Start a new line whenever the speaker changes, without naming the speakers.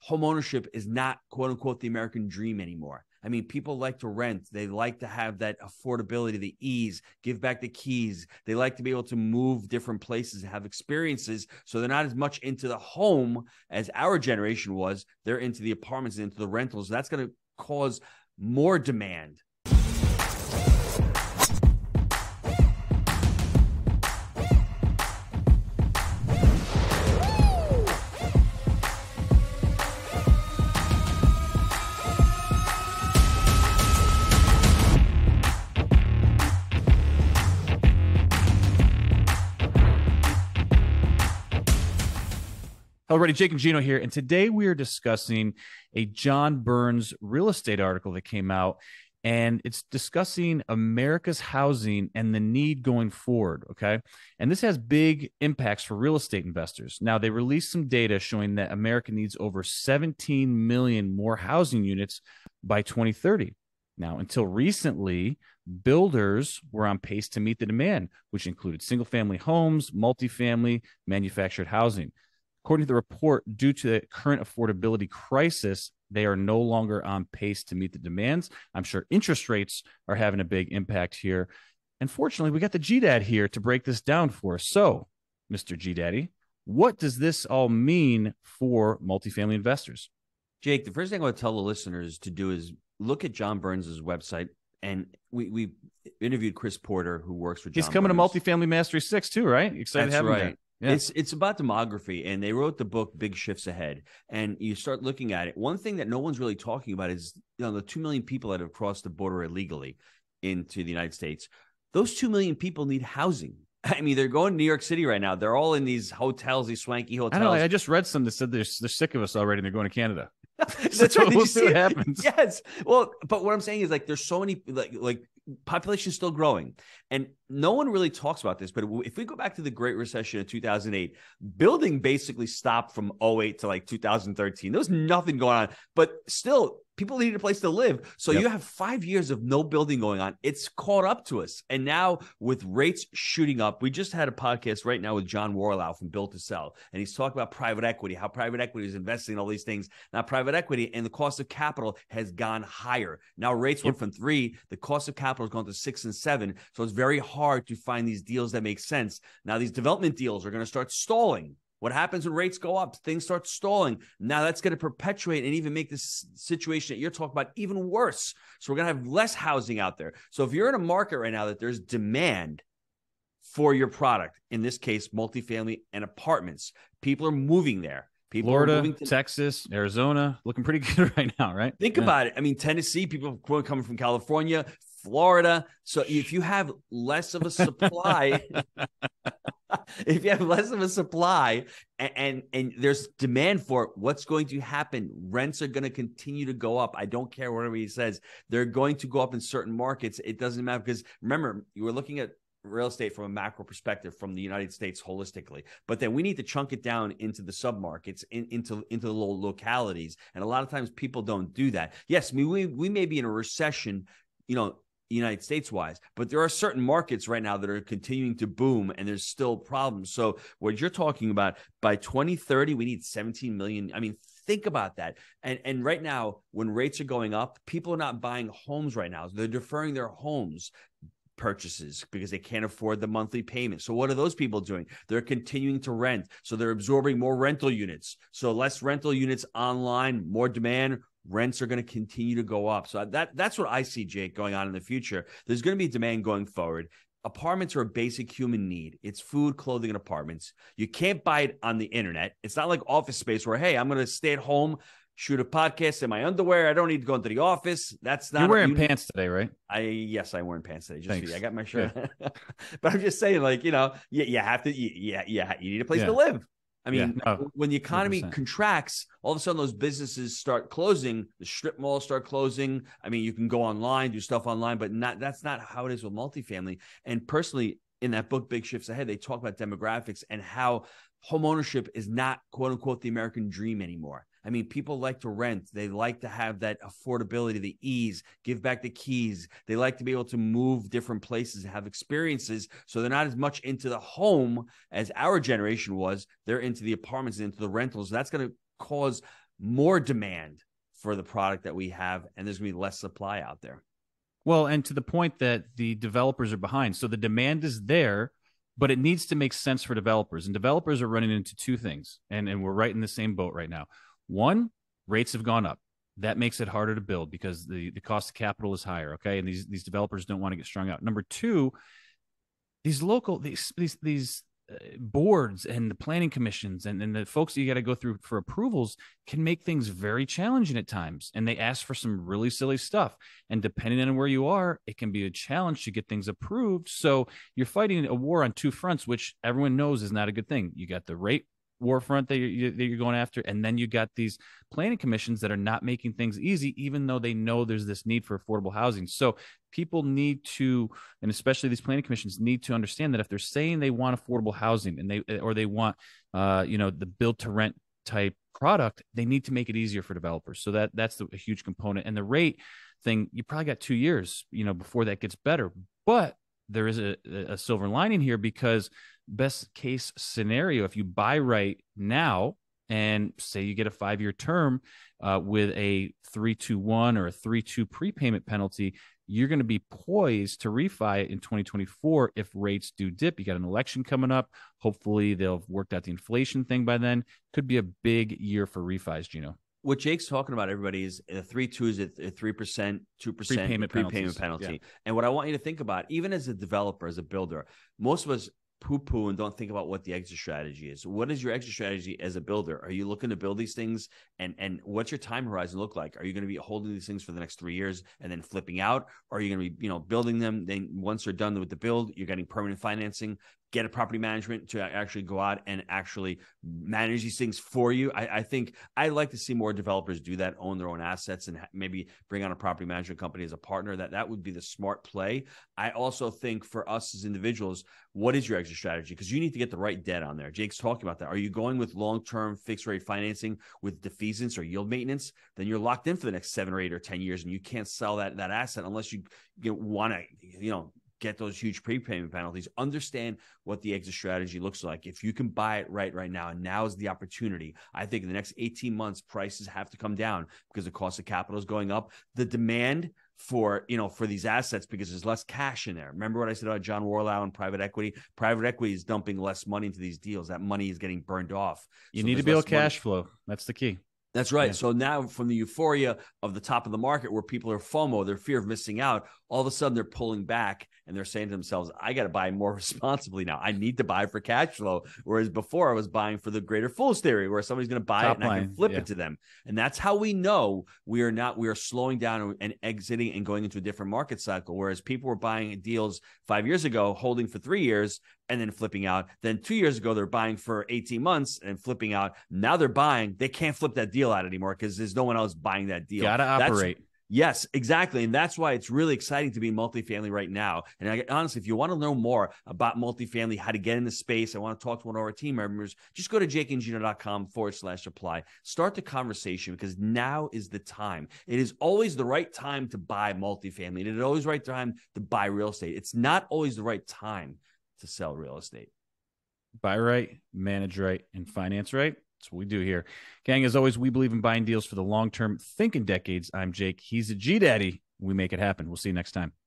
home ownership is not quote unquote the American dream anymore. I mean, people like to rent. They like to have that affordability, the ease, give back the keys. They like to be able to move different places, have experiences. So they're not as much into the home as our generation was. They're into the apartments, into the rentals. That's going to cause more demand.
Hello, everybody. Jake and Gino here, and today we are discussing a John Burns real estate article that came out, and it's discussing America's housing and the need going forward, okay? And this has big impacts for real estate investors. Now, they released some data showing that America needs over 17 million more housing units by 2030. Now, until recently, builders were on pace to meet the demand, which included single-family homes, multifamily, manufactured housing. According to the report, due to the current affordability crisis, they are no longer on pace to meet the demands. I'm sure interest rates are having a big impact here. And fortunately, we got the G-Dad here to break this down for us. So, Mr. G-Daddy, what does this all mean for multifamily investors?
Jake, the first thing I want to tell the listeners to do is look at John Burns' website. And we interviewed Chris Porter, who works for John
He's coming
Burns.
to Multifamily Mastery 6 too, right? Excited to have him there.
Yeah. It's about demography, and they wrote the book Big Shifts Ahead. And you start looking at it. One thing that no one's really talking about is, the 2 million people that have crossed the border illegally into the United States. Those 2 million people need housing. I mean, they're going to New York City right now. They're all in these hotels, these swanky hotels.
I know. I just read some that said they're sick of us already, and they're going to Canada.
That's right.
We'll see what happens.
Yes. Well, but what I'm saying is, like, there's so many, like population is still growing, and no one really talks about this. But if we go back to the Great Recession of 2008, building basically stopped from 2008 to like 2013. There was nothing going on, but still people needed a place to live. So you have 5 years of no building going on. It's caught up to us. And now with rates shooting up, we just had a podcast right now with John Warlow from Built to Sell. And he's talking about private equity, how private equity is investing in all these things. Now private equity and the cost of capital has gone higher. Now rates went from 3, the cost of capital has gone to 6 and 7. So it's very hard to find these deals that make sense. Now these development deals are going to start stalling. What happens when rates go up? Things start stalling. Now that's going to perpetuate and even make this situation that you're talking about even worse. So we're going to have less housing out there. So if you're in a market right now that there's demand for your product, in this case, multifamily and apartments, people are moving there. People
Florida,
are moving to
Texas, Arizona, looking pretty good right now, right?
Think about it. I mean, Tennessee, people coming from California, Florida. So if you have less of a supply, if you have less of a supply and there's demand for it, what's going to happen? Rents are going to continue to go up. I don't care what everybody says. They're going to go up in certain markets. It doesn't matter because remember, you were looking at real estate from a macro perspective from the United States holistically, but then we need to chunk it down into the submarkets, into the little localities. And a lot of times people don't do that. Yes, we may be in a recession, United States wise, but there are certain markets right now that are continuing to boom and there's still problems. So what you're talking about, by 2030, we need 17 million. I mean, think about that. And right now, when rates are going up, people are not buying homes right now. They're deferring their homes purchases because they can't afford the monthly payment. So what are those people doing? They're continuing to rent. So they're absorbing more rental units. So less rental units online, more demand. Rents are going to continue to go up. So that's what I see, Jake, going on in the future. There's going to be demand going forward. Apartments are a basic human need. It's food, clothing, and apartments. You can't buy it on the internet. It's not like office space where, hey, I'm going to stay at home, shoot a podcast in my underwear. I don't need to go into the office. That's not.
You're wearing pants today, right?
Yes, I'm wearing pants today. Just I got my shirt. Yeah. But I'm just saying, like, you have to, you need a place to live. I mean, when the economy 100%. Contracts, all of a sudden those businesses start closing. The strip malls start closing. I mean, you can go online, do stuff online, but that's not how it is with multifamily. And personally, in that book, Big Shifts Ahead, they talk about demographics and how homeownership is not, quote unquote, the American dream anymore. I mean, people like to rent. They like to have that affordability, the ease, give back the keys. They like to be able to move different places, have experiences. So they're not as much into the home as our generation was. They're into the apartments, into the rentals. That's going to cause more demand for the product that we have, and there's going to be less supply out there.
Well, and to the point that the developers are behind. So the demand is there, but it needs to make sense for developers. And developers are running into two things, and we're right in the same boat right now. One, rates have gone up. That makes it harder to build because the cost of capital is higher. Okay. And these developers don't want to get strung out. Number two, these boards and the planning commissions and the folks that you got to go through for approvals can make things very challenging at times. And they ask for some really silly stuff. And depending on where you are, it can be a challenge to get things approved. So you're fighting a war on two fronts, which everyone knows is not a good thing. You got the rate war front that you're going after, and then you got these planning commissions that are not making things easy, even though they know there's this need for affordable housing. So people need to, and especially these planning commissions, need to understand that if they're saying they want affordable housing and they want the build to rent type product, they need to make it easier for developers. So that's a huge component. And the rate thing, you probably got 2 years before that gets better, but there is a silver lining here, because best case scenario, if you buy right now and say you get a 5-year term with a 3-2-1 or a 3-2 prepayment penalty, you're going to be poised to refi it in 2024 if rates do dip. You got an election coming up. Hopefully they'll have worked out the inflation thing by then. Could be a big year for refis, Gino.
What Jake's talking about, everybody, is a 3-2 is a 3%, 2% prepayment penalty. Yeah. And what I want you to think about, even as a developer, as a builder, most of us poo-poo and don't think about what the exit strategy is. What is your exit strategy as a builder? Are you looking to build these things, and what's your time horizon look like? Are you going to be holding these things for the next 3 years and then flipping out? Or are you going to be, building them? Then once they're done with the build, you're getting permanent financing, get a property management to actually go out and actually manage these things for you. I think I'd like to see more developers do that, own their own assets, and maybe bring on a property management company as a partner. That would be the smart play. I also think for us as individuals, what is your exit strategy? Because you need to get the right debt on there. Jake's talking about that. Are you going with long-term fixed rate financing with defeasance or yield maintenance? Then you're locked in for the next 7 or 8 or 10 years, and you can't sell that asset unless you want to, get those huge prepayment penalties. Understand what the exit strategy looks like. If you can buy it right now, and now is the opportunity. I think in the next 18 months, prices have to come down because the cost of capital is going up. The demand for these assets, because there's less cash in there. Remember what I said about John Warlow and private equity? Private equity is dumping less money into these deals. That money is getting burned off.
You need to build cash flow. That's the key.
That's right. Yeah. So now from the euphoria of the top of the market where people are FOMO, their fear of missing out, all of a sudden they're pulling back and they're saying to themselves, I got to buy more responsibly now. I need to buy for cash flow. Whereas before I was buying for the greater fool's theory, where somebody's going to buy it and I can flip it to them. And that's how we know we are slowing down and exiting and going into a different market cycle. Whereas people were buying deals 5 years ago, holding for 3 years and then flipping out. Then 2 years ago, they're buying for 18 months and flipping out. Now they're buying. They can't flip that deal out anymore because there's no one else buying that deal.
Got to operate.
Yes, exactly. And that's why it's really exciting to be in multifamily right now. And honestly, if you want to know more about multifamily, how to get in the space, I want to talk to one of our team members, just go to jakeandgino.com/apply. Start the conversation, because now is the time. It is always the right time to buy multifamily. And it is always the right time to buy real estate. It's not always the right time to sell real estate.
Buy right, manage right, and finance right. That's what we do here. Gang, as always, we believe in buying deals for the long term. Think in decades. I'm Jake. He's a G Daddy. We make it happen. We'll see you next time.